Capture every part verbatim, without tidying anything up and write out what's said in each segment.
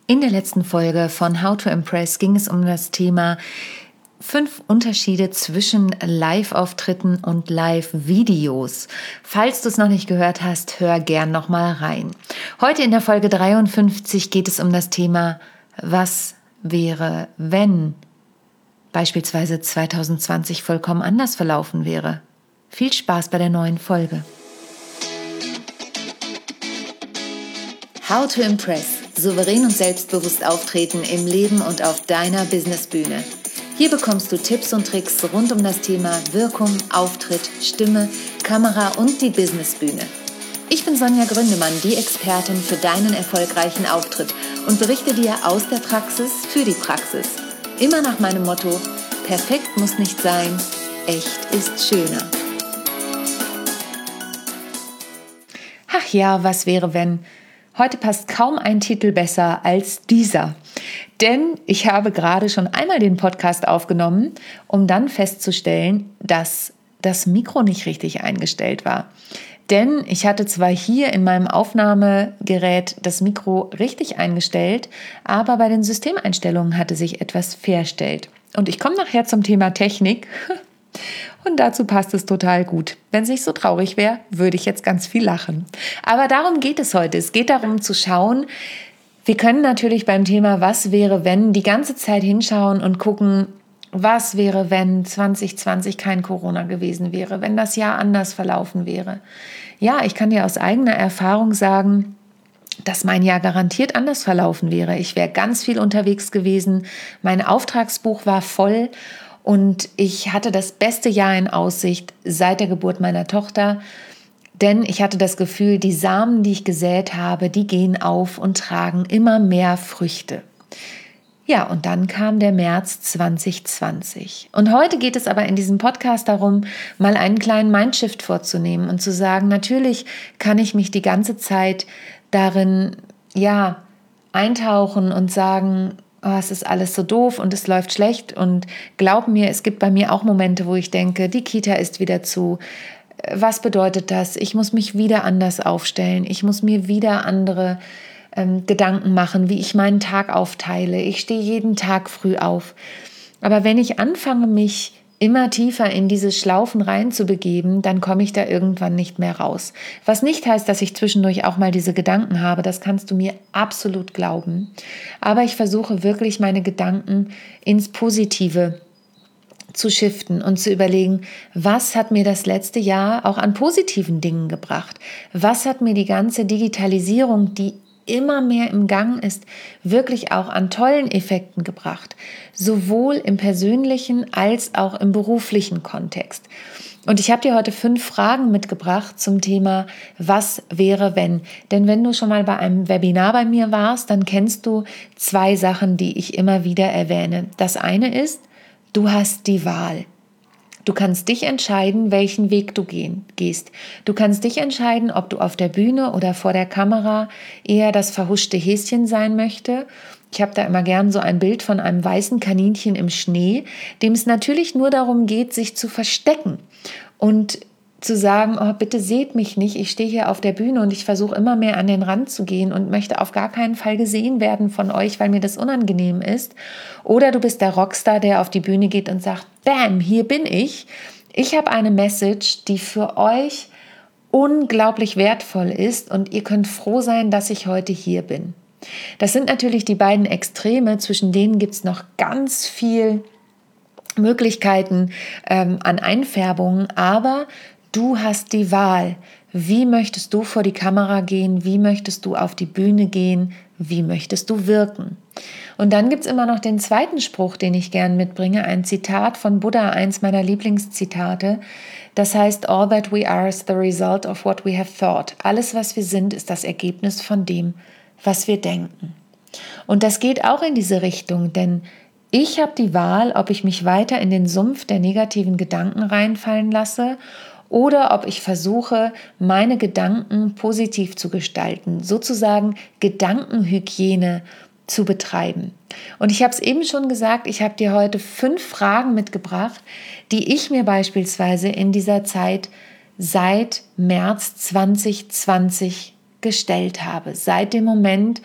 In der letzten Folge von How to Impress ging es um das Thema fünf Unterschiede zwischen Live-Auftritten und Live-Videos. Falls du es noch nicht gehört hast, hör gern nochmal rein. Heute in der Folge dreiundfünfzig geht es um das Thema, was wäre, wenn beispielsweise zwanzig zwanzig vollkommen anders verlaufen wäre. Viel Spaß bei der neuen Folge. How to Impress. Souverän und selbstbewusst auftreten im Leben und auf deiner Businessbühne. Hier bekommst du Tipps und Tricks rund um das Thema Wirkung, Auftritt, Stimme, Kamera und die Businessbühne. Ich bin Sonja Gründemann, die Expertin für deinen erfolgreichen Auftritt und berichte dir aus der Praxis für die Praxis. Immer nach meinem Motto: perfekt muss nicht sein, echt ist schöner. Ach ja, was wäre wenn? Heute passt kaum ein Titel besser als dieser. Denn ich habe gerade schon einmal den Podcast aufgenommen, um dann festzustellen, dass das Mikro nicht richtig eingestellt war. Denn ich hatte zwar hier in meinem Aufnahmegerät das Mikro richtig eingestellt, aber bei den Systemeinstellungen hatte sich etwas verstellt. Und ich komme nachher zum Thema Technik. Und dazu passt es total gut. Wenn es nicht so traurig wäre, würde ich jetzt ganz viel lachen. Aber darum geht es heute. Es geht darum zu schauen, wir können natürlich beim Thema was wäre wenn die ganze Zeit hinschauen und gucken, was wäre wenn zwanzig zwanzig kein Corona gewesen wäre, wenn das Jahr anders verlaufen wäre. Ja, ich kann dir aus eigener Erfahrung sagen, dass mein Jahr garantiert anders verlaufen wäre. Ich wäre ganz viel unterwegs gewesen, mein Auftragsbuch war voll. Und ich hatte das beste Jahr in Aussicht seit der Geburt meiner Tochter, denn ich hatte das Gefühl, die Samen, die ich gesät habe, die gehen auf und tragen immer mehr Früchte. Ja, und dann kam der März zwanzig zwanzig. Und heute geht es aber in diesem Podcast darum, mal einen kleinen Mindshift vorzunehmen und zu sagen, natürlich kann ich mich die ganze Zeit darin, ja, eintauchen und sagen, oh, es ist alles so doof und es läuft schlecht, und glaub mir, es gibt bei mir auch Momente, wo ich denke, die Kita ist wieder zu. Was bedeutet das? Ich muss mich wieder anders aufstellen. Ich muss mir wieder andere ähm, Gedanken machen, wie ich meinen Tag aufteile. Ich stehe jeden Tag früh auf. Aber wenn ich anfange, mich immer tiefer in diese Schlaufen reinzubegeben, dann komme ich da irgendwann nicht mehr raus. Was nicht heißt, dass ich zwischendurch auch mal diese Gedanken habe, das kannst du mir absolut glauben. Aber ich versuche wirklich, meine Gedanken ins Positive zu shiften und zu überlegen, was hat mir das letzte Jahr auch an positiven Dingen gebracht? Was hat mir die ganze Digitalisierung, die immer mehr im Gang ist, wirklich auch an tollen Effekten gebracht, sowohl im persönlichen als auch im beruflichen Kontext. Und ich habe dir heute fünf Fragen mitgebracht zum Thema, was wäre wenn? Denn wenn du schon mal bei einem Webinar bei mir warst, dann kennst du zwei Sachen, die ich immer wieder erwähne. Das eine ist, du hast die Wahl. Du kannst dich entscheiden, welchen Weg du gehen, gehst. Du kannst dich entscheiden, ob du auf der Bühne oder vor der Kamera eher das verhuschte Häschen sein möchte. Ich habe da immer gern so ein Bild von einem weißen Kaninchen im Schnee, dem es natürlich nur darum geht, sich zu verstecken und zu sagen, oh, bitte seht mich nicht, ich stehe hier auf der Bühne und ich versuche immer mehr an den Rand zu gehen und möchte auf gar keinen Fall gesehen werden von euch, weil mir das unangenehm ist. Oder du bist der Rockstar, der auf die Bühne geht und sagt, bam, hier bin ich. Ich habe eine Message, die für euch unglaublich wertvoll ist, und ihr könnt froh sein, dass ich heute hier bin. Das sind natürlich die beiden Extreme, zwischen denen gibt es noch ganz viel Möglichkeiten ähm, an Einfärbungen, aber du hast die Wahl. Wie möchtest du vor die Kamera gehen? Wie möchtest du auf die Bühne gehen? Wie möchtest du wirken? Und dann gibt es immer noch den zweiten Spruch, den ich gern mitbringe, ein Zitat von Buddha, eins meiner Lieblingszitate. Das heißt, all that we are is the result of what we have thought. Alles, was wir sind, ist das Ergebnis von dem, was wir denken. Und das geht auch in diese Richtung, denn ich habe die Wahl, ob ich mich weiter in den Sumpf der negativen Gedanken reinfallen lasse oder ob ich versuche, meine Gedanken positiv zu gestalten, sozusagen Gedankenhygiene zu betreiben. Und ich habe es eben schon gesagt, ich habe dir heute fünf Fragen mitgebracht, die ich mir beispielsweise in dieser Zeit seit März zwanzig zwanzig gestellt habe. Seit dem Moment,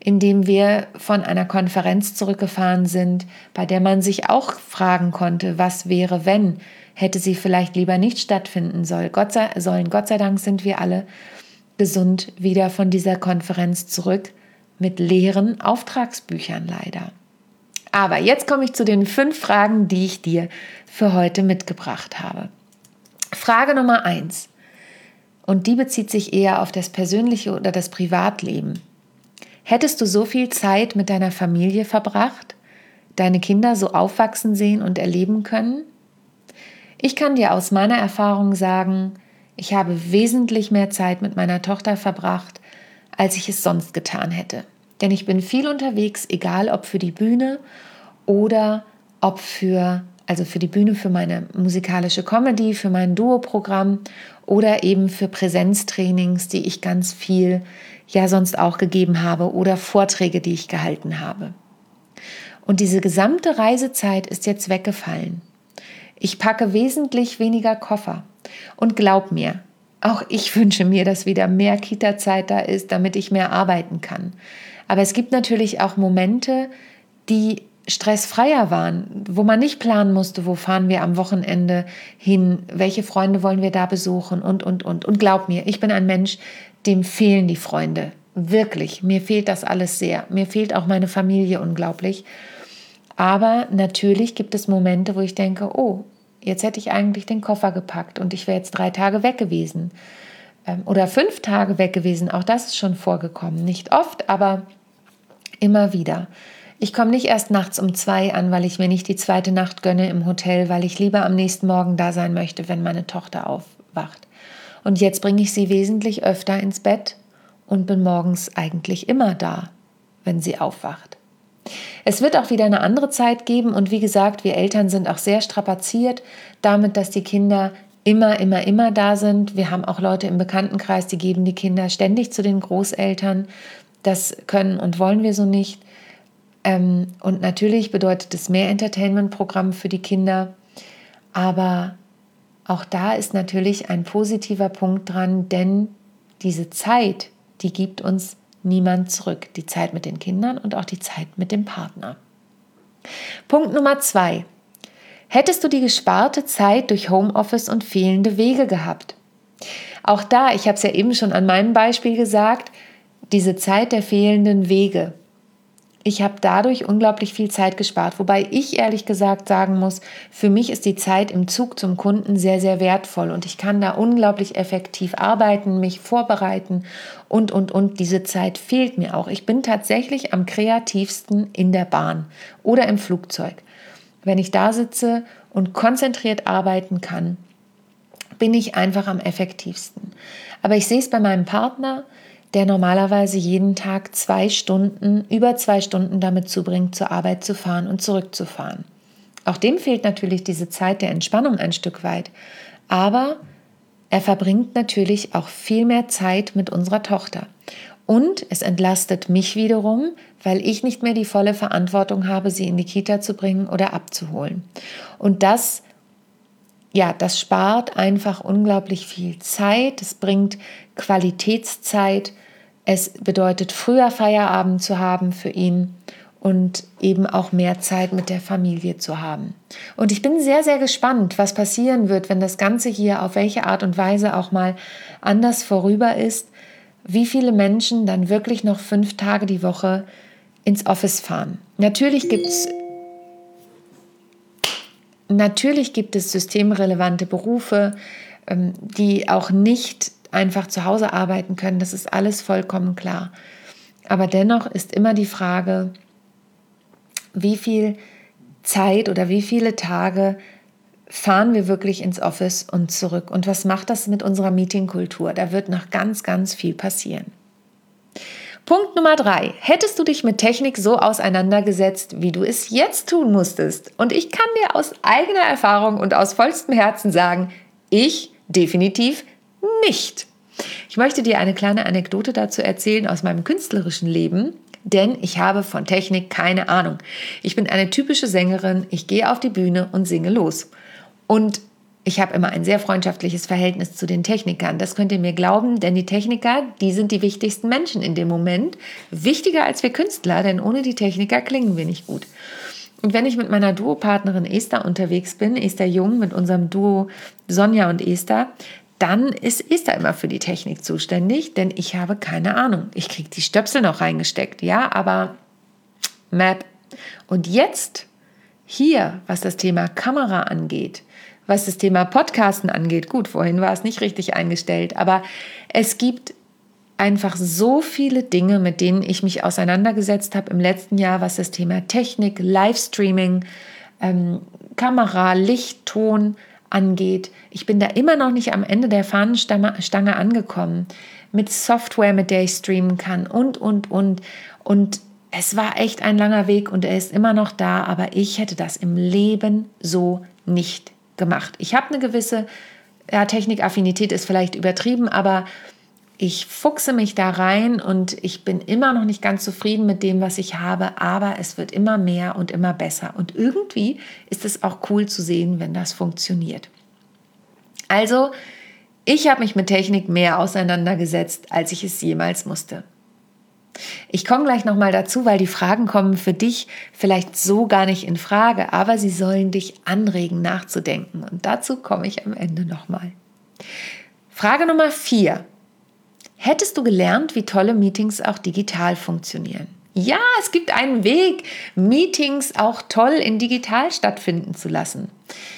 in dem wir von einer Konferenz zurückgefahren sind, bei der man sich auch fragen konnte, was wäre, wenn, hätte sie vielleicht lieber nicht stattfinden soll. Gott sei, sollen. Gott sei Dank sind wir alle gesund wieder von dieser Konferenz zurück mit leeren Auftragsbüchern leider. Aber jetzt komme ich zu den fünf Fragen, die ich dir für heute mitgebracht habe. Frage Nummer eins. Und die bezieht sich eher auf das persönliche oder das Privatleben. Hättest du so viel Zeit mit deiner Familie verbracht, deine Kinder so aufwachsen sehen und erleben können? Ich kann dir aus meiner Erfahrung sagen, ich habe wesentlich mehr Zeit mit meiner Tochter verbracht, als ich es sonst getan hätte. Denn ich bin viel unterwegs, egal ob für die Bühne oder ob für, also für die Bühne, für meine musikalische Comedy, für mein Duo-Programm oder eben für Präsenztrainings, die ich ganz viel ja sonst auch gegeben habe oder Vorträge, die ich gehalten habe. Und diese gesamte Reisezeit ist jetzt weggefallen. Ich packe wesentlich weniger Koffer. Und glaub mir, auch ich wünsche mir, dass wieder mehr Kita-Zeit da ist, damit ich mehr arbeiten kann. Aber es gibt natürlich auch Momente, die stressfreier waren, wo man nicht planen musste, wo fahren wir am Wochenende hin, welche Freunde wollen wir da besuchen und, und, und. Und glaub mir, ich bin ein Mensch, dem fehlen die Freunde. Wirklich, mir fehlt das alles sehr. Mir fehlt auch meine Familie unglaublich. Aber natürlich gibt es Momente, wo ich denke, oh, jetzt hätte ich eigentlich den Koffer gepackt und ich wäre jetzt drei Tage weg gewesen. Oder fünf Tage weg gewesen. Auch das ist schon vorgekommen. Nicht oft, aber immer wieder. Ich komme nicht erst nachts um zwei an, weil ich mir nicht die zweite Nacht gönne im Hotel, weil ich lieber am nächsten Morgen da sein möchte, wenn meine Tochter aufwacht. Und jetzt bringe ich sie wesentlich öfter ins Bett und bin morgens eigentlich immer da, wenn sie aufwacht. Es wird auch wieder eine andere Zeit geben und wie gesagt, wir Eltern sind auch sehr strapaziert damit, dass die Kinder immer, immer, immer da sind. Wir haben auch Leute im Bekanntenkreis, die geben die Kinder ständig zu den Großeltern. Das können und wollen wir so nicht. Und natürlich bedeutet es mehr Entertainment-Programm für die Kinder. Aber auch da ist natürlich ein positiver Punkt dran, denn diese Zeit, die gibt uns niemand zurück. Die Zeit mit den Kindern und auch die Zeit mit dem Partner. Punkt Nummer zwei. Hättest du die gesparte Zeit durch Homeoffice und fehlende Wege gehabt? Auch da, ich habe es ja eben schon an meinem Beispiel gesagt, diese Zeit der fehlenden Wege. Ich habe dadurch unglaublich viel Zeit gespart, wobei ich ehrlich gesagt sagen muss, für mich ist die Zeit im Zug zum Kunden sehr, sehr wertvoll und ich kann da unglaublich effektiv arbeiten, mich vorbereiten und, und, und. Diese Zeit fehlt mir auch. Ich bin tatsächlich am kreativsten in der Bahn oder im Flugzeug. Wenn ich da sitze und konzentriert arbeiten kann, bin ich einfach am effektivsten. Aber ich sehe es bei meinem Partner, der normalerweise jeden Tag zwei Stunden, über zwei Stunden damit zubringt, zur Arbeit zu fahren und zurückzufahren. Auch dem fehlt natürlich diese Zeit der Entspannung ein Stück weit. Aber er verbringt natürlich auch viel mehr Zeit mit unserer Tochter. Und es entlastet mich wiederum, weil ich nicht mehr die volle Verantwortung habe, sie in die Kita zu bringen oder abzuholen. Und das Ja, das spart einfach unglaublich viel Zeit, es bringt Qualitätszeit, es bedeutet früher Feierabend zu haben für ihn und eben auch mehr Zeit mit der Familie zu haben. Und ich bin sehr, sehr gespannt, was passieren wird, wenn das Ganze hier auf welche Art und Weise auch mal anders vorüber ist, wie viele Menschen dann wirklich noch fünf Tage die Woche ins Office fahren. Natürlich gibt es Natürlich gibt es systemrelevante Berufe, die auch nicht einfach zu Hause arbeiten können. Das ist alles vollkommen klar. Aber dennoch ist immer die Frage, wie viel Zeit oder wie viele Tage fahren wir wirklich ins Office und zurück? Und was macht das mit unserer Meetingkultur? Da wird noch ganz, ganz viel passieren. Punkt Nummer drei. Hättest du dich mit Technik so auseinandergesetzt, wie du es jetzt tun musstest? Und ich kann dir aus eigener Erfahrung und aus vollstem Herzen sagen, ich definitiv nicht. Ich möchte dir eine kleine Anekdote dazu erzählen aus meinem künstlerischen Leben, denn ich habe von Technik keine Ahnung. Ich bin eine typische Sängerin, ich gehe auf die Bühne und singe los. Und ich habe immer ein sehr freundschaftliches Verhältnis zu den Technikern. Das könnt ihr mir glauben, denn die Techniker, die sind die wichtigsten Menschen in dem Moment. Wichtiger als wir Künstler, denn ohne die Techniker klingen wir nicht gut. Und wenn ich mit meiner Duopartnerin Esther unterwegs bin, Esther Jung mit unserem Duo Sonja und Esther, dann ist Esther immer für die Technik zuständig, denn ich habe keine Ahnung. Ich kriege die Stöpsel noch reingesteckt, ja, aber Map. Und jetzt hier, was das Thema Kamera angeht, was das Thema Podcasten angeht, gut, vorhin war es nicht richtig eingestellt, aber es gibt einfach so viele Dinge, mit denen ich mich auseinandergesetzt habe im letzten Jahr, was das Thema Technik, Livestreaming, ähm, Kamera, Licht, Ton angeht. Ich bin da immer noch nicht am Ende der Fahnenstange angekommen, mit Software, mit der ich streamen kann und, und, und. Und es war echt ein langer Weg und er ist immer noch da, aber ich hätte das im Leben so nicht gemacht. Ich habe eine gewisse, ja, Technikaffinität ist vielleicht übertrieben, aber ich fuchse mich da rein und ich bin immer noch nicht ganz zufrieden mit dem, was ich habe, aber es wird immer mehr und immer besser. Und irgendwie ist es auch cool zu sehen, wenn das funktioniert. Also, ich habe mich mit Technik mehr auseinandergesetzt, als ich es jemals musste. Ich komme gleich nochmal dazu, weil die Fragen kommen für dich vielleicht so gar nicht in Frage, aber sie sollen dich anregen, nachzudenken. Und dazu komme ich am Ende nochmal. Frage Nummer vier. Hättest du gelernt, wie tolle Meetings auch digital funktionieren? Ja, es gibt einen Weg, Meetings auch toll in digital stattfinden zu lassen.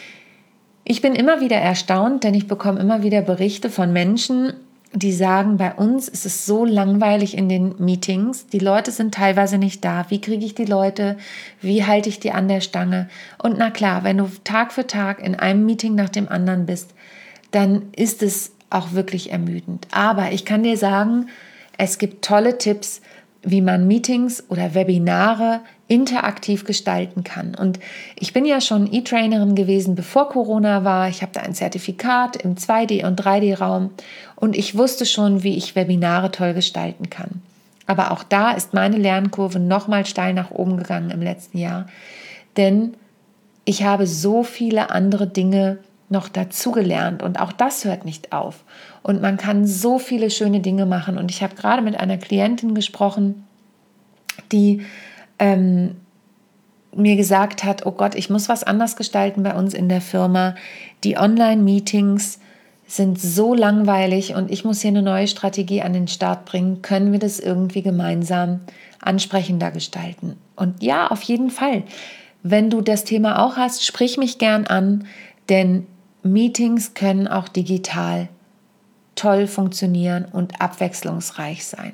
Ich bin immer wieder erstaunt, denn ich bekomme immer wieder Berichte von Menschen, die sagen, bei uns ist es so langweilig in den Meetings. Die Leute sind teilweise nicht da. Wie kriege ich die Leute? Wie halte ich die an der Stange? Und na klar, wenn du Tag für Tag in einem Meeting nach dem anderen bist, dann ist es auch wirklich ermüdend. Aber ich kann dir sagen, es gibt tolle Tipps, wie man Meetings oder Webinare interaktiv gestalten kann. Und ich bin ja schon E-Trainerin gewesen, bevor Corona war. Ich habe da ein Zertifikat im zwei D- und drei D-Raum und ich wusste schon, wie ich Webinare toll gestalten kann. Aber auch da ist meine Lernkurve nochmal steil nach oben gegangen im letzten Jahr, denn ich habe so viele andere Dinge noch dazugelernt und auch das hört nicht auf. Und man kann so viele schöne Dinge machen. Und ich habe gerade mit einer Klientin gesprochen, die ähm, mir gesagt hat, oh Gott, ich muss was anders gestalten bei uns in der Firma. Die Online-Meetings sind so langweilig und ich muss hier eine neue Strategie an den Start bringen. Können wir das irgendwie gemeinsam ansprechender gestalten? Und ja, auf jeden Fall. Wenn du das Thema auch hast, sprich mich gern an, denn Meetings können auch digital toll funktionieren und abwechslungsreich sein.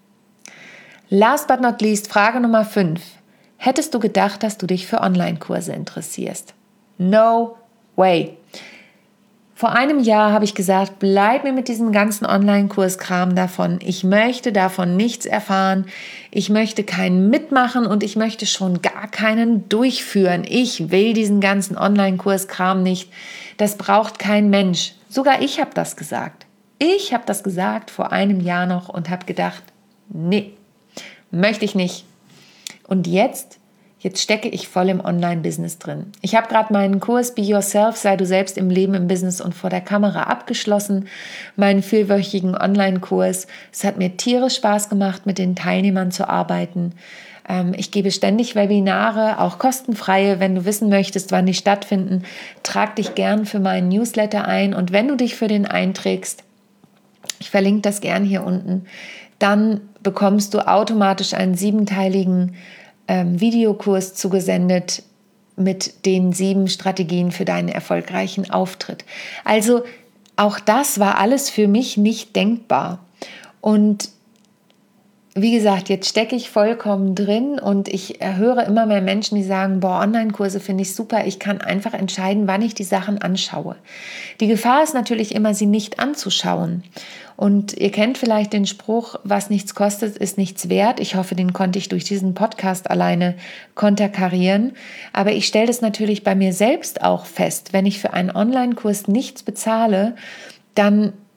Last but not least, Frage Nummer fünf. Hättest du gedacht, dass du dich für Online-Kurse interessierst? No way. Vor einem Jahr habe ich gesagt, bleib mir mit diesem ganzen Online-Kurs-Kram davon. Ich möchte davon nichts erfahren. Ich möchte keinen mitmachen und ich möchte schon gar keinen durchführen. Ich will diesen ganzen Online-Kurs-Kram nicht. Das braucht kein Mensch. Sogar ich habe das gesagt. Ich habe das gesagt vor einem Jahr noch und habe gedacht, nee, möchte ich nicht. Und jetzt, jetzt stecke ich voll im Online-Business drin. Ich habe gerade meinen Kurs Be Yourself, sei du selbst im Leben, im Business und vor der Kamera abgeschlossen, meinen vierwöchigen Online-Kurs. Es hat mir tierisch Spaß gemacht, mit den Teilnehmern zu arbeiten. Ich gebe ständig Webinare, auch kostenfreie. Wenn du wissen möchtest, wann die stattfinden, trag dich gern für meinen Newsletter ein. Und wenn du dich für den einträgst, ich verlinke das gern hier unten, dann bekommst du automatisch einen siebenteiligen ähm, Videokurs zugesendet mit den sieben Strategien für deinen erfolgreichen Auftritt. Also auch das war alles für mich nicht denkbar. Und wie gesagt, jetzt stecke ich vollkommen drin und ich höre immer mehr Menschen, die sagen, boah, Online-Kurse finde ich super, ich kann einfach entscheiden, wann ich die Sachen anschaue. Die Gefahr ist natürlich immer, sie nicht anzuschauen. Und ihr kennt vielleicht den Spruch, was nichts kostet, ist nichts wert. Ich hoffe, den konnte ich durch diesen Podcast alleine konterkarieren. Aber ich stelle das natürlich bei mir selbst auch fest. Wenn ich für einen Online-Kurs nichts bezahle, dann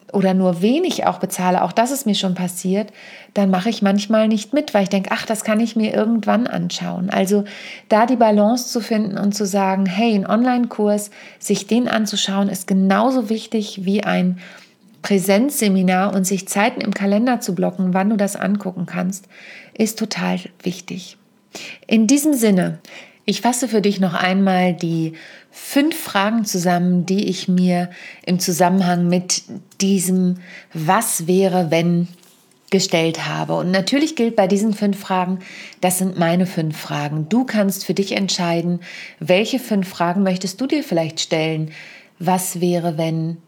oder nur wenig auch bezahle, auch das ist mir schon passiert, dann mache ich manchmal nicht mit, weil ich denke, ach, das kann ich mir irgendwann anschauen. Also da die Balance zu finden und zu sagen, hey, ein Online-Kurs, sich den anzuschauen, ist genauso wichtig wie ein Präsenzseminar und sich Zeiten im Kalender zu blocken, wann du das angucken kannst, ist total wichtig. In diesem Sinne, ich fasse für dich noch einmal die fünf Fragen zusammen, die ich mir im Zusammenhang mit diesem Was wäre, wenn gestellt habe. Und natürlich gilt bei diesen fünf Fragen, das sind meine fünf Fragen. Du kannst für dich entscheiden, welche fünf Fragen möchtest du dir vielleicht stellen. Was wäre, wenn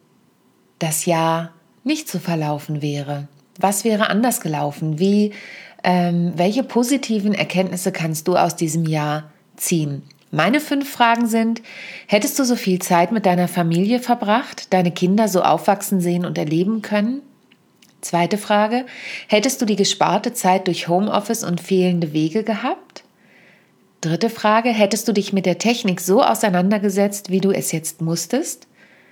das Jahr nicht so verlaufen wäre? Was wäre anders gelaufen? Wie, ähm, welche positiven Erkenntnisse kannst du aus diesem Jahr ziehen? Meine fünf Fragen sind: Hättest du so viel Zeit mit deiner Familie verbracht, deine Kinder so aufwachsen sehen und erleben können? Zweite Frage: Hättest du die gesparte Zeit durch Homeoffice und fehlende Wege gehabt? Dritte Frage: Hättest du dich mit der Technik so auseinandergesetzt, wie du es jetzt musstest?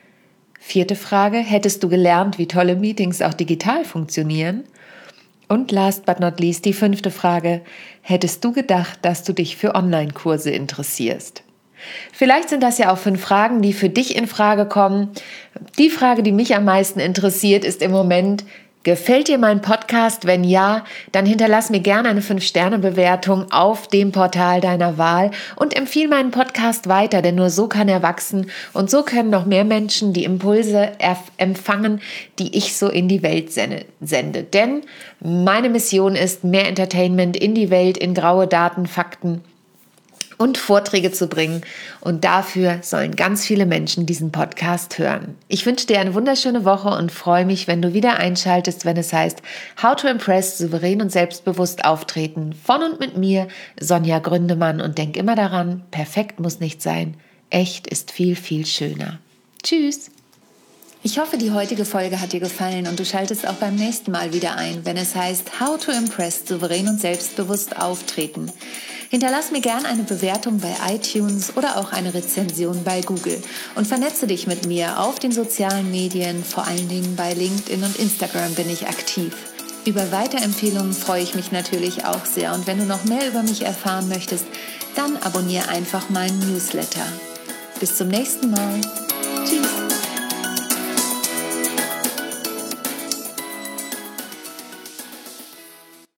Vierte Frage: Hättest du gelernt, wie tolle Meetings auch digital funktionieren? Und last but not least die fünfte Frage: Hättest du gedacht, dass du dich für Online-Kurse interessierst? Vielleicht sind das ja auch fünf Fragen, die für dich in Frage kommen. Die Frage, die mich am meisten interessiert, ist im Moment: Gefällt dir mein Podcast? Wenn ja, dann hinterlass mir gerne eine fünf Sterne Bewertung auf dem Portal deiner Wahl und empfiehl meinen Podcast weiter, denn nur so kann er wachsen und so können noch mehr Menschen die Impulse erf- empfangen, die ich so in die Welt sende. sende. Denn meine Mission ist, mehr Entertainment in die Welt, in graue Daten, Fakten und Vorträge zu bringen. Und dafür sollen ganz viele Menschen diesen Podcast hören. Ich wünsche dir eine wunderschöne Woche und freue mich, wenn du wieder einschaltest, wenn es heißt How to Impress, souverän und selbstbewusst auftreten. Von und mit mir, Sonja Gründemann. Und denk immer daran, perfekt muss nicht sein. Echt ist viel, viel schöner. Tschüss. Ich hoffe, die heutige Folge hat dir gefallen und du schaltest auch beim nächsten Mal wieder ein, wenn es heißt How to Impress, souverän und selbstbewusst auftreten. Hinterlass mir gerne eine Bewertung bei iTunes oder auch eine Rezension bei Google und vernetze dich mit mir auf den sozialen Medien, vor allen Dingen bei LinkedIn und Instagram bin ich aktiv. Über Weiterempfehlungen freue ich mich natürlich auch sehr und wenn du noch mehr über mich erfahren möchtest, dann abonniere einfach meinen Newsletter. Bis zum nächsten Mal.